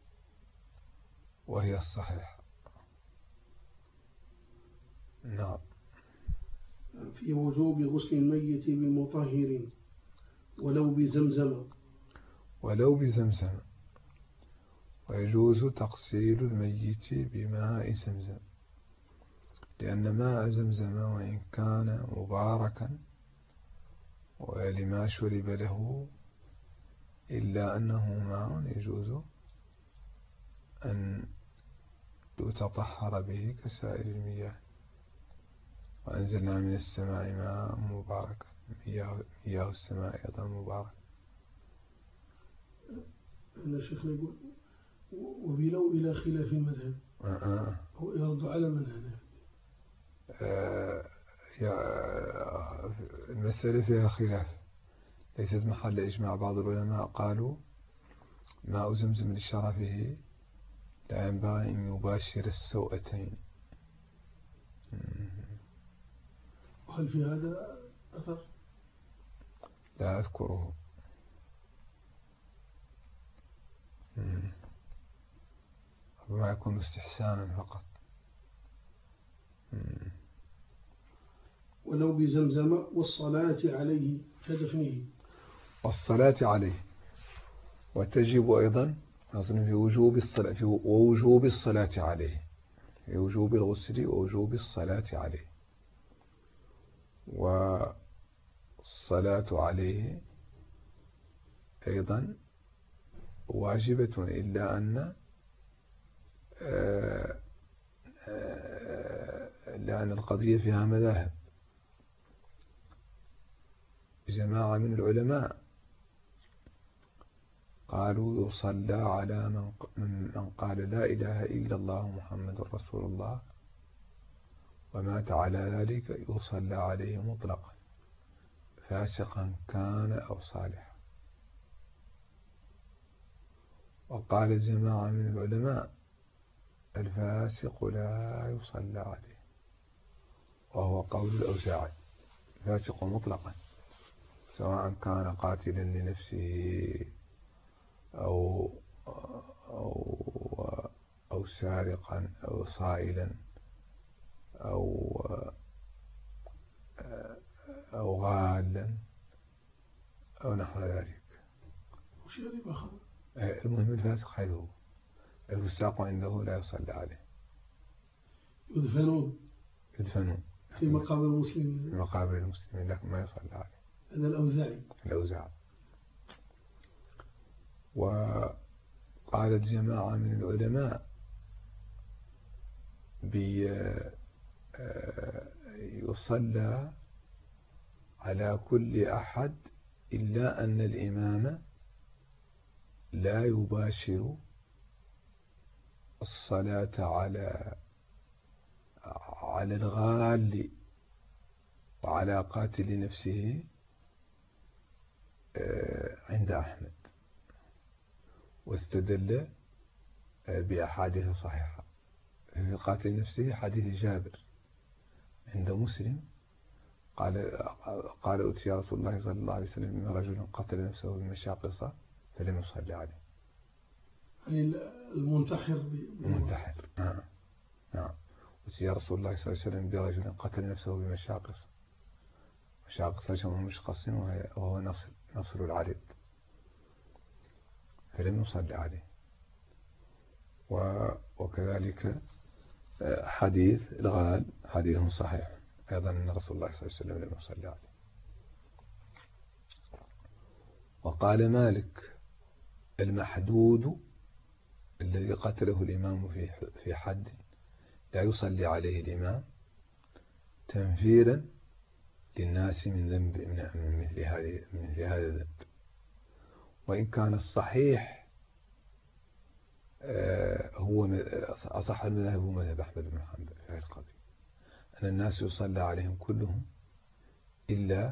وهي الصحيح. نعم. في وجوب غسل الميت بمطهر ولو بزمزم، ويجوز تغسيل الميت بماء زمزم، لأن ماء زمزم وإن كان مباركا ولما شرب له إلا أنه ماء يجوز أن يتطهر به كسائر المياه. وأنزلنا من السماء ماء مباركا، مياه السماء أيضا مبارك. أنا شيخنا يقول وبلو إلى خلاف المذهب هو يرد على من هنا. المسألة فيها خلاف، ليست محل إجماع. بعض العلماء قالوا ماء زمزم لشرفه لا ينبغي أن يباشر السوءتين. وهل في هذا أثر؟ لا أذكره. ربما يكون استحسانا فقط. ولو بزمزم والصلاة عليه كدفنه. والصلاة عليه، وتجب أيضا أظن في وجوب الصلاة ووجوب الصلاة عليه، في وجوب الغسل ووجوب الصلاة عليه. والصلاة عليه أيضا واجبة إلا أن القضية فيها مذاهب. جماعة من العلماء قالوا يصلى على من قال لا إله إلا الله محمد رسول الله ومات على ذلك، يصلى عليه مطلقا فاسقا كان أو صالحا. وقال جماعة من العلماء الفاسق لا يصلى عليه، وهو قول الأوزاعي، فاسق مطلقا سواء كان قاتلا لنفسه أو سارقا أو صائلا أو غالا أو نحو ذلك. المهم الفاسق حيث هو، الفساق عنده لا يصلى عليه، يدفنون في مقابر المسلمين، في مقابر المسلمين، لكن ما يصلى عليه. هذا الأوزاعي. وقالت جماعة من العلماء يصلى على كل أحد إلا أن الإمام لا يباشر الصلاة على الغال وعلى قاتل نفسه عند أحمد، واستدل بأحاديث صحيحة. في قاتل نفسه حديث جابر عند مسلم قال أتي رسول الله صلى الله عليه وسلم من رجل قتل نفسه بمشاقصة فلم يصلي عليه. يعني المنتحر نعم. أتي رسول الله صلى الله عليه وسلم برجل قتل نفسه بمشاقصة، مشاقص جمع مشقص وهو نصر العريض، فلم يصلي عليه. وكذلك حديث الغال حديث صحيح أيضا أن رسول الله صلى الله عليه وسلم لم يصلي عليه. وقال مالك المحدود الذي قتله الإمام في حد لا يصلي عليه الإمام تنفيرا للناس من ذنب من مثل هذا الذنب. وإن كان الصحيح هو أصح المذاهب هو مذهب أحمد بن حنبل في هذه القضية، أن الناس يصلى عليهم كلهم إلا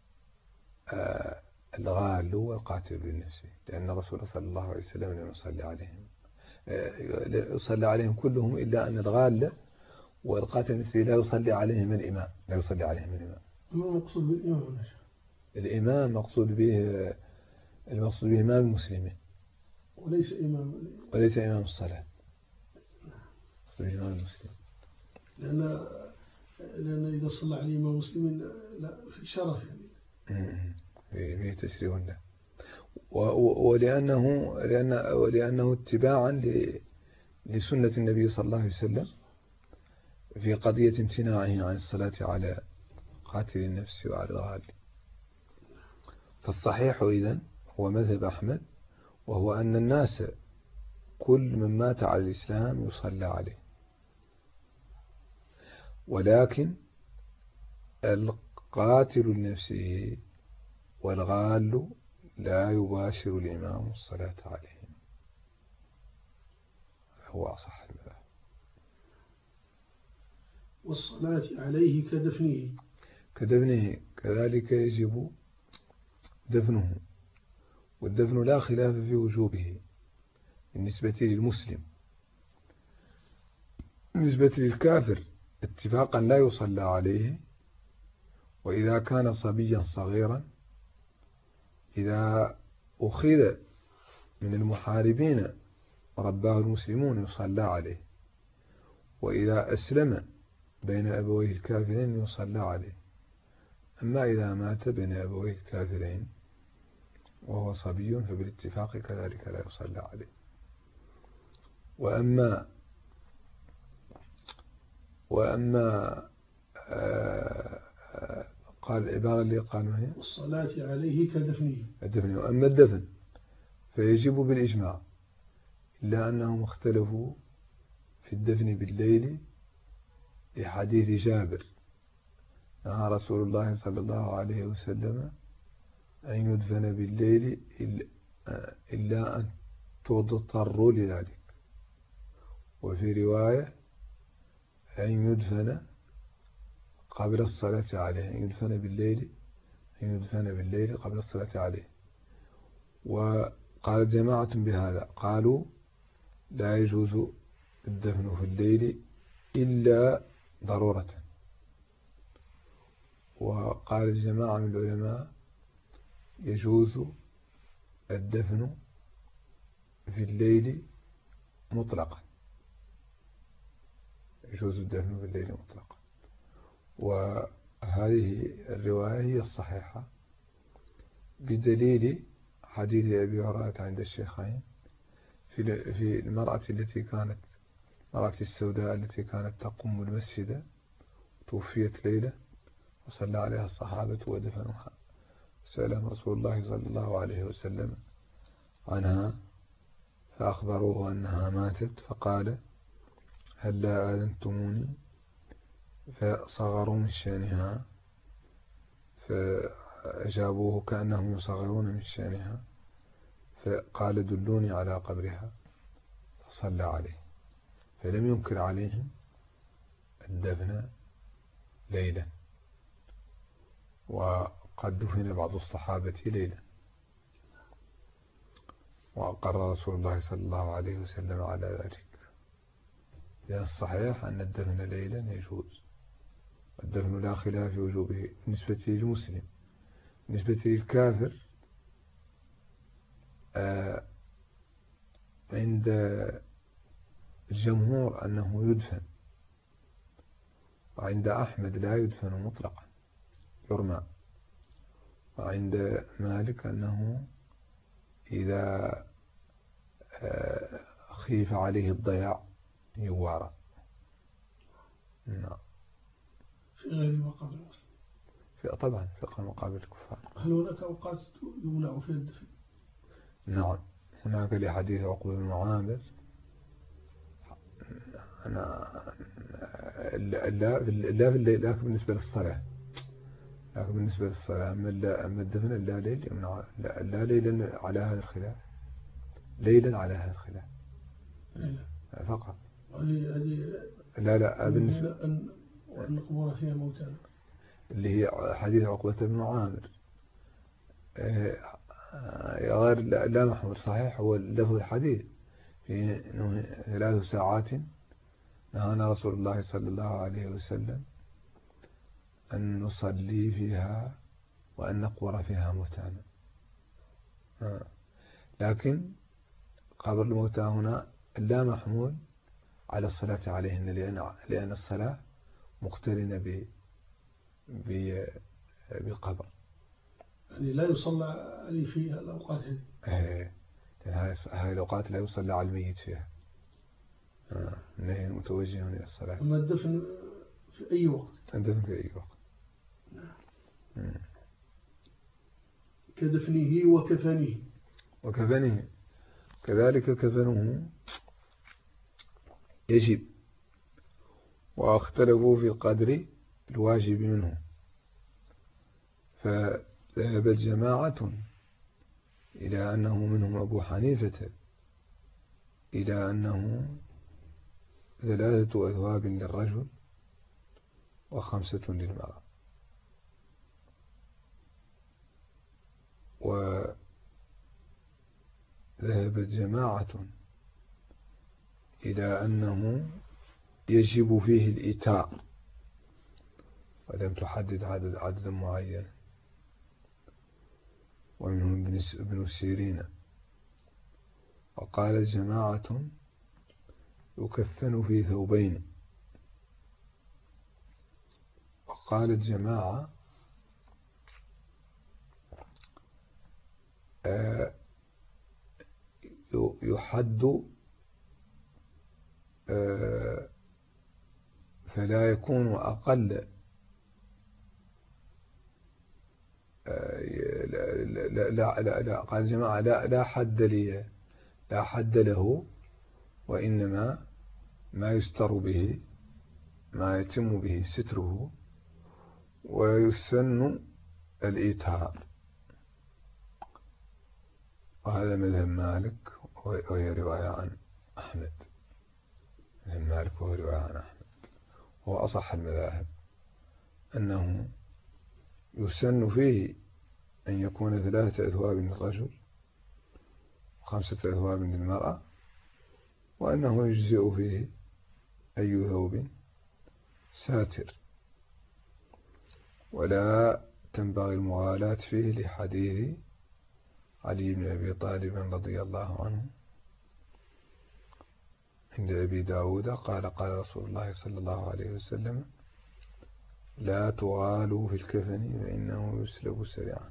الغال والقاتل لنفسه، لأن الرسول صلى الله عليه وسلم لم يصلي عليهم، يصلى عليهم كلهم إلا أن الغال والقاتل لنفسه لا يصلي عليهم الإمام. ما مقصود بالإمام؟ الإمام مقصود به إمام المسلمين، وليس إمام الصلاة، مقصود به إمام المسلمين. لأن إذا صلى عليه إمام المسلمين لا في شرف يعني في تشريع له، ولأنه اتباعا لسنة النبي صلى الله عليه وسلم في قضية امتناعه عن الصلاة على قاتل النفس وعلى الغال. فالصحيح إذن هو مذهب أحمد، وهو أن الناس كل من مات على الإسلام يصلى عليه، ولكن القاتل لنفسه والغال لا يباشر الإمام الصلاة عليهم، هو أصح المذاهب. والصلاة عليه كدفنه كذلك يجب دفنه، والدفن لا خلاف في وجوبه بالنسبة للمسلم. بالنسبة للكافر اتفاقا لا يصلى عليه، وإذا كان صبيا صغيرا إذا أخذ من المحاربين رباه المسلمون يصلى عليه، وإذا أسلم بين أبويه الكافرين يصلى عليه. أما إذا مات بين أبويه الكافرين وهو صبي فبالاتفاق كذلك لا يصلى عليه. وأما قال العبارة اللي قالوا هي والصلاة عليه كدفنه، وأما الدفن فيجب بالإجماع، إلا أنهم اختلفوا في الدفن بالليل لحديث جابر: نهى رسول الله صلى الله عليه وسلم أن يدفن بالليل إلا أن تضطروا لذلك. وفي رواية أن يدفن قبل الصلاة عليه، أن يدفن بالليل قبل الصلاة عليه. وقال جماعة بهذا، قالوا لا يجوز الدفن في الليل إلا ضرورة. وقال جماعة من العلماء يجوز الدفن في الليل مطلقا، يجوز الدفن في الليل مطلقا. وهذه الرواية هي الصحيحة بدليل حديث أبي هريرة عند الشيخين في المرأة السوداء التي كانت تقوم المسجد، توفيت ليلة وصلى عليها الصحابة ودفنوها. سألهم رسول الله صلى الله عليه وسلم عنها فأخبروه أنها ماتت، فقال: هلا آذنتموني؟ فصغروا من شأنها، فأجابوه كأنهم يصغرون من شأنها، فقال: دلوني على قبرها، فصلى عليه. فلم ينكر عليهم الدفن ليلا، وقد دفن بعض الصحابة ليلا، وأقر رسول الله صلى الله عليه وسلم على ذلك. لأن الصحيح أن الدفن ليلا يجوز، الدفن لا خلاف في وجوبه بالنسبة للمسلم. بالنسبة للكافر عند الجمهور أنه يدفن، وعند أحمد لا يدفن مطلقا، يرمى. وعند مالك أنه إذا خيف عليه الضياع يوارى. نعم. في غير مقابل المسلم. طبعا في مقابل الكفار. هل هناك أوقات يمنع فيها الدفن؟ نعم، هناك لحديث عقبة بن عامر لا في الليل، لكن بالنسبة للصلاة، أما الدفن لا ليل يمنع، لا ليلا على هذا الخلاف، فقط. لا بالنسبة أن نقبر فيها موتانا، اللي هي حديث عقبة بن عامر غير لا محمول صحيح. هو لفظ الحديث في 3 ساعات نهانا رسول الله صلى الله عليه وسلم أن نصلي فيها وأن نقبر فيها موتانا. لكن قبر الموتى هنا لا محمول على الصلاة عليهن، لأن الصلاة مقترنة بالقبر، يعني لا يصلى عليه في الأوقات هذه. هذه الأوقات لا يصلى على الميت فيها، النهي متوجه إلى الصلاة. أما الدفن في أي وقت؟ الدفن في أي وقت. كدفنه وكفنه كذلك كفنه يجب. واختلفوا في القدر الواجب منه، فذهبت جماعة إلى أنه منهم أبو حنيفة إلى أنه 3 أثواب للرجل و5 للمرأة. وذهبت جماعة إلى أنه يجب فيه الإيتاء، ولم تحدد عددا معين، ومنهم ابن سيرين. وقال جماعة يكفن في 2، وقالت جماعة يحد فلا يكون أقل قال جماعة لا حد لي، لا حد له، وإنما ما يستر به، ما يتم به ستره، ويسن الإيتار. وهذا مذهب مالك، وهي رواية عن أحمد. مذهب مالك وهو رواية عن أحمد. هو أصح المذاهب، أنه يسن فيه أن يكون 3 أثواب للرجل و5 أثواب للمرأة، وأنه يجزئ فيه أي ثوب ساتر، ولا تنبغي المغالاة فيه لحديث علي بن أبي طالب رضي الله عنه عند أبي داود قال قال رسول الله صلى الله عليه وسلم: لا تغالوا في الكفن فإنه يسلب سريعا.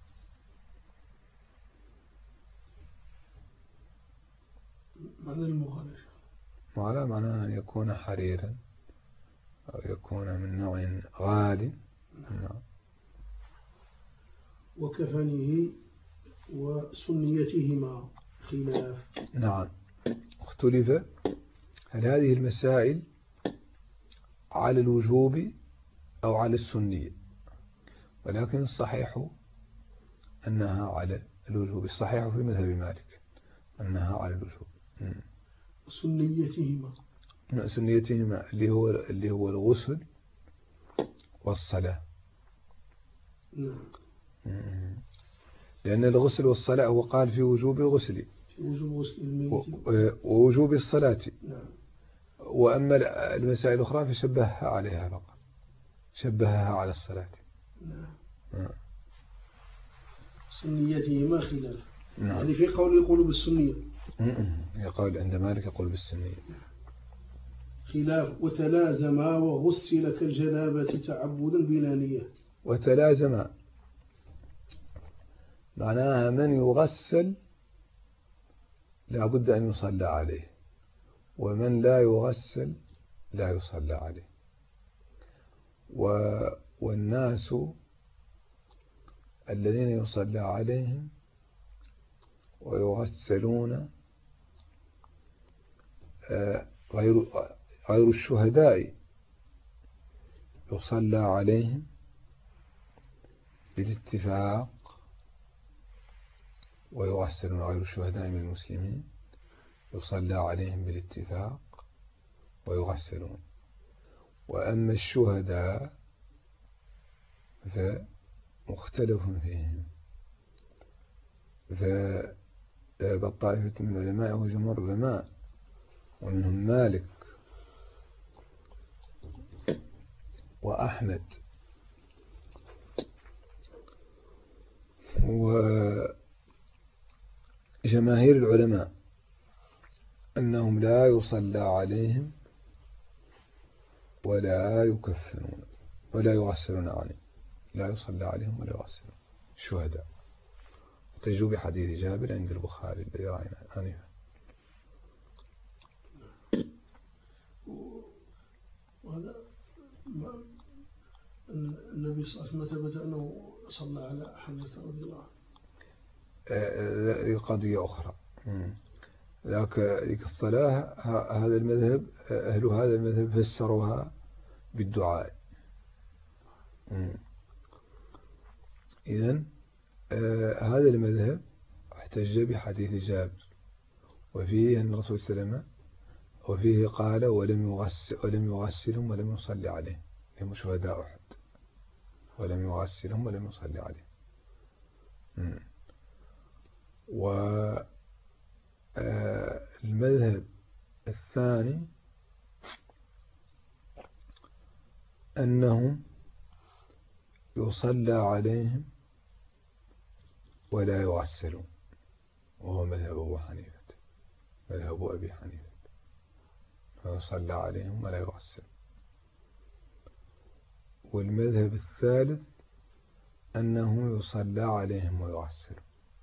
معنى المغالاة معناه أن يكون حريرا أو يكون من نوع غالي. نعم. وكفنه وسنيتهما خلاف. نعم، اختلف هل هذه المسائل على الوجوب أو على السنية، ولكن الصحيح أنها على الوجوب. الصحيح في مذهب مالك أنها على الوجوب. سنيتهما اللي هو الغسل والصلاة. لأن الغسل والصلاة هو قال في وجوب الغسل ووجوب الصلاة. وأما المسائل الأخرى فشبهها عليها فقط، شبهها على الصلاة. سنيتهما خلاف. يعني في قول يقول بالسنية، يقول عند مالك يقول بالسنية خلاف. وتلازما وغسل كالجنابة تعبدا بلا نية. وتلازما معناها من يغسل لا بد أن يصلى عليه، ومن لا يغسل لا يصلى عليه. والناس الذين يصلى عليهم ويغسلون غير الشهداء يصلى عليهم بالاتفاق، ويغسلون غير الشهداء من المسلمين يصلى عليهم بالاتفاق ويغسلون. وأما الشهداء فمختلف فيهم، فذهب طائفة من العلماء وجمهور العلماء ومنهم مالك وأحمد وجماهير العلماء أنهم لا يصلى عليهم ولا يكفنون ولا يغسلون عنهم، لا يصلى عليهم ولا يغسلون الشهداء. تجوا بحديث جابر عند البخاري الذي رأينا آنفا. وهذا النبي صلى الله عليه وسلم ثبت أنه صلى على حمزة رضي الله عنه. قضية أخرى. ذاك الصلاة هذا المذهب، أهل هذا المذهب فسروها بالدعاء. إذن هذا المذهب احتج بحديث جابر، وفيه أن الرسول صلى الله عليه وسلم وفيه قال ولم يغسلهم ولم يصلي عليهم، هم شهداء أحد، ولم يغسلهم ولم يصلي عليهم. والمذهب الثاني أنهم يصلى عليهم ولا يغسلون، وهو مذهب أبو حنيفة، مذهب أبي حنيفة، فيصلى عليهم ولا يغسل. والمذهب الثالث أنه يصلى عليهم ويغسل،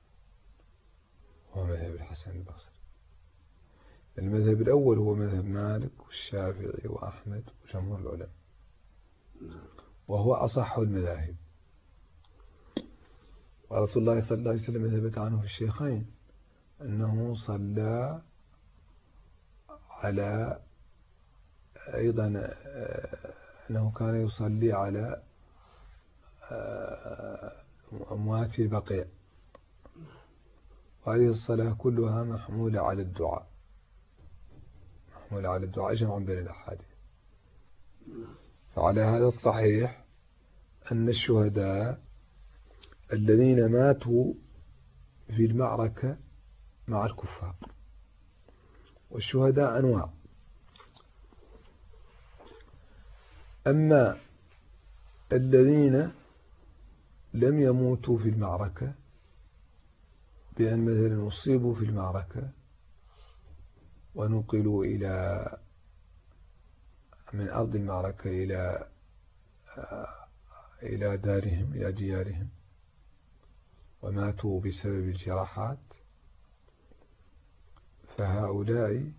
هو مذهب الحسن البصري. المذهب الأول هو مذهب مالك والشافعي وأحمد وجمهور العلماء، وهو أصح المذاهب. ورسول الله صلى الله عليه وسلم ثبت عنه في الشيخين أنه صلى على أيضا أنه كان يصلي على أموات البقيع، وهذه الصلاة كلها محمولة على الدعاء، محمولة على الدعاء جمعا بين الأحاديث. فعلى هذا الصحيح أن الشهداء الذين ماتوا في المعركة مع الكفار، والشهداء أنواع، أما الذين لم يموتوا في المعركة بأن مثلا أصيبوا في المعركة ونقلوا من أرض المعركة إلى دارهم، إلى ديارهم، وماتوا بسبب الجراحات، فهؤلاء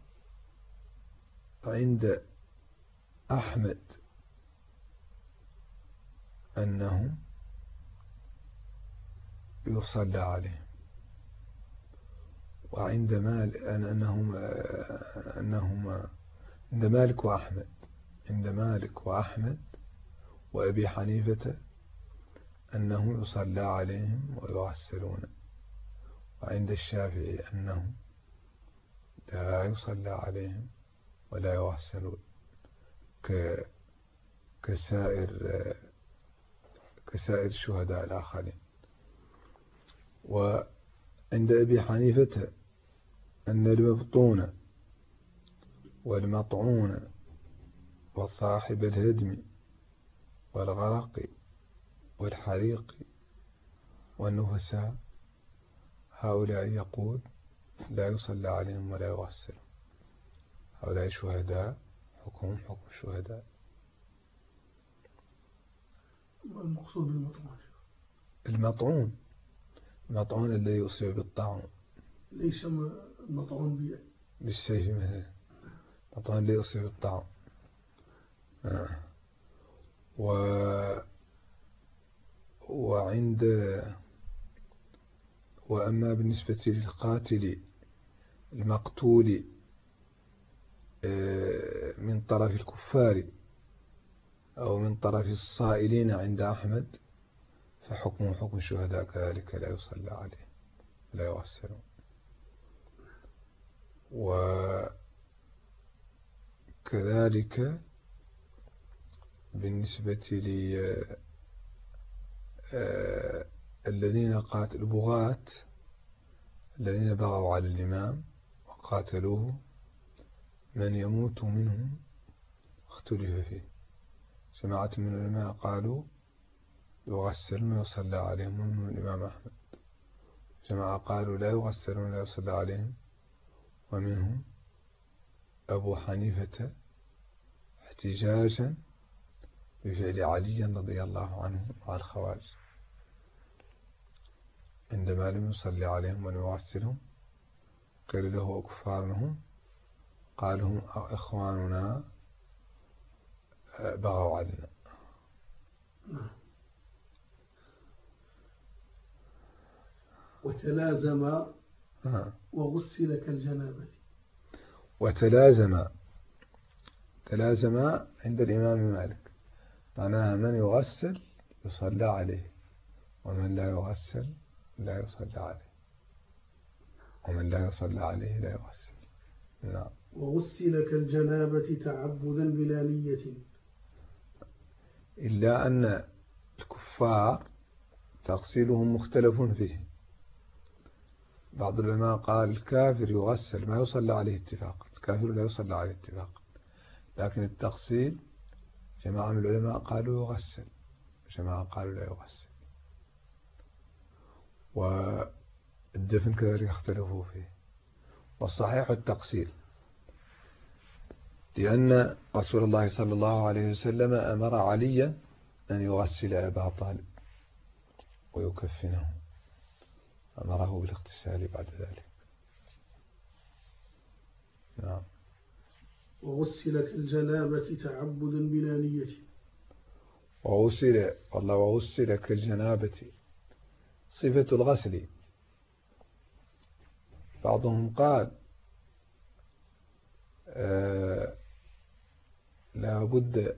عند أحمد أنهم يصلى عليهم، وعند عند مالك وأحمد، عند مالك وأحمد وأبي حنيفة أنه يصلى عليهم ويغسلون، وعند الشافعي أنه لا يصلى عليهم ولا يغسلون كسائر الشهداء الآخرين. وعند أبي حنيفة أن المبطون والمطعون وصاحب الهدم والغرق والحريق والنفساء هؤلاء يقول لا يصلى عليهم ولا يغسلون، هؤلاء شهداء، حكم الشهداء. المقصود بالمطعون المطعون الذي يصيب بالطاعون، ليس المطعون بالسيف مثلا، المطعون الذي يصيب بالطاعون. وأما بالنسبة للقاتل المقتول من طرف الكفار أو من طرف الصائلين عند أحمد فحكمه حكم الشهداء كذلك، لا يصلى عليه لا يغسلون. وكذلك بالنسبة الذين قاتلوا البغاة الذين بغوا على الإمام وقاتلوه، من يموت منهم اختلف فيه، جماعة من العلماء قالوا يغسلون ويصلى عليهم، ومنهم الإمام أحمد. جماعة قالوا لا يغسلون ولا يصلى عليهم، ومنهم أبو حنيفة احتجاجا بفعل علي رضي الله عنه مع الخوارج عندما لم يصلي عليهم ولم يغسلهم، قيل له أكفارهم، قال هم إخواننا بغوا علينا. وتلازم وغسل كالجنابة. وتلازم عند الإمام مالك معناها من يغسل يصلى عليه، ومن لا يغسل لا يصلى عليه، ومن لا يصلى عليه لا يغسل. نعم. وغسل كالجنابة تعبدا بلا نية، إلا أن الكفار تغسيلهم مختلف فيه. بعض العلماء قال الكافر يغسل ما يصلى عليه اتفاقا، الكافر لا يصلى عليه اتفاقا، لكن التغسيل جماعة من العلماء قالوا يغسل، جماعة قالوا لا يغسل. والدفن كذلك اختلفوا فيه، والصحيح التقصير، لأن رسول الله صلى الله عليه وسلم أمر عليا أن يغسل أبا طالب ويكفنه، أمره بالاغتسال بعد ذلك. نعم. وغسل كالجنابة تعبدا بلا نية. وغسل كالجنابة صفة الغسل. بعضهم قال لا بد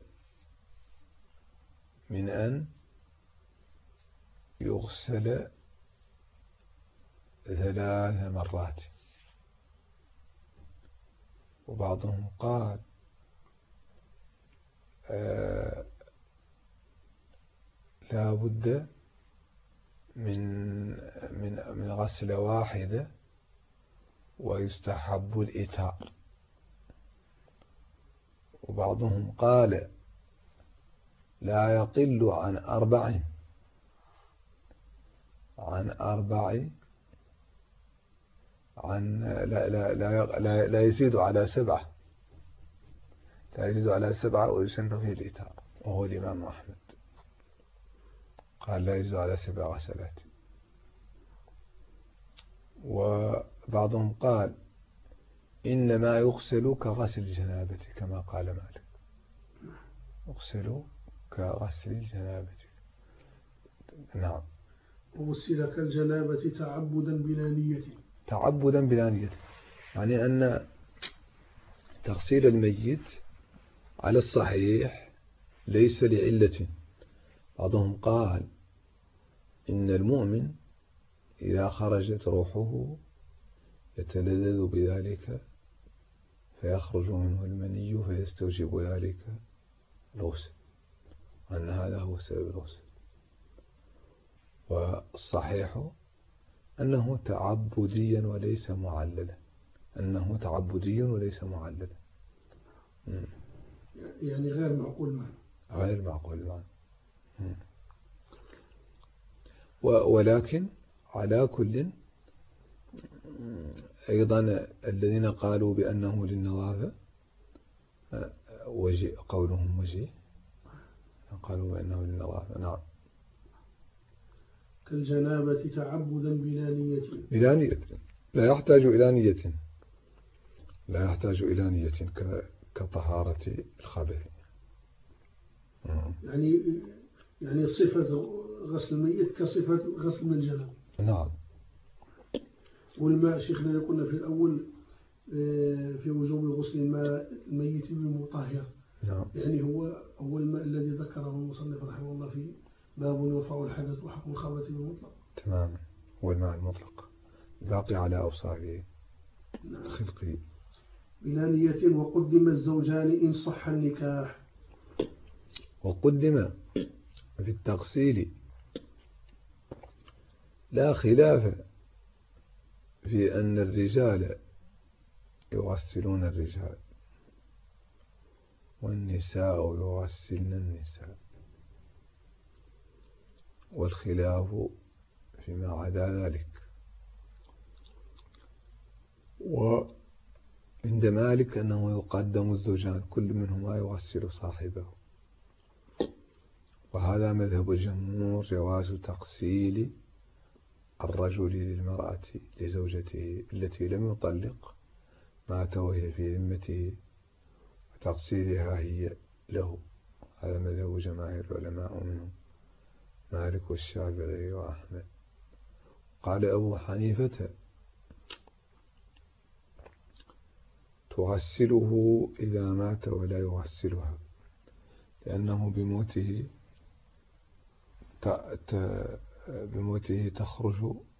من أن يغسل 3 مرات، وبعضهم قال لا بد من غسلة واحدة ويستحب الإتار. وبعضهم قال لا يقل عن 4 لا يزيد على 7، لا يزيد على 7 ويسن فيه الإتار، وهو الإمام أحمد قال لا يزيد على 7 غسلات. وبعضهم قال إنما يغسل كغسل الجنابة كما قال مالك، يغسل كغسل الجنابة. نعم. وغسل كالجنابة تعبدا بلا نية. تعبدا بلا نية يعني أن تغسيل الميت على الصحيح ليس لعلة. بعضهم قال إن المؤمن إذا خرجت روحه يتلذذ بذلك فيخرج منه المني فيستوجب ذلك الغسل، وأن هذا هو سبب الغسل. والصحيح أنه تعبديا وليس معللا، أنه تعبدي وليس معللا، يعني غير معقول معه، غير معقول معه. ولكن على كل أيضا الذين قالوا بأنه للنظافة قولهم وجيه، قالوا بأنه للنظافة. نعم. كالجنابة تعبدا بلا نية. بلا نية، لا يحتاج إلى نية، لا يحتاج إلى نية كطهارة الخبث. يعني صفة غسل الميت كصفة غسل من الجنابة. نعم. والماء شيخنا قلنا في الأول في وجوب غسل الميت بمطهر. نعم. يعني هو الماء الذي ذكره المصنف رحمه الله في باب يرفع الحدث وحكم الخبث بالمطلق. تمام، هو الماء المطلق باقي على أوصافه الخلقي. بلا نية. وقدم الزوجان إن صح النكاح. وقدم في التغسيل لا خلاف في أن الرجال يغسلون الرجال والنساء يغسلن النساء، والخلاف فيما عدا ذلك. وعند مالك أنه يقدم الزوجان كل منهما يغسل صاحبه، وهذا مذهب الجمهور، جواز تغسيل الرجل للمرأة لزوجته التي لم يطلق مات وهي في ذمته وتغسيلها هي له. هذا مذهب جماهير العلماء منهم مالك والشافعي وأحمد. قال أبو حنيفة تغسله إذا مات ولا يغسلها، لأنه بموته تخرج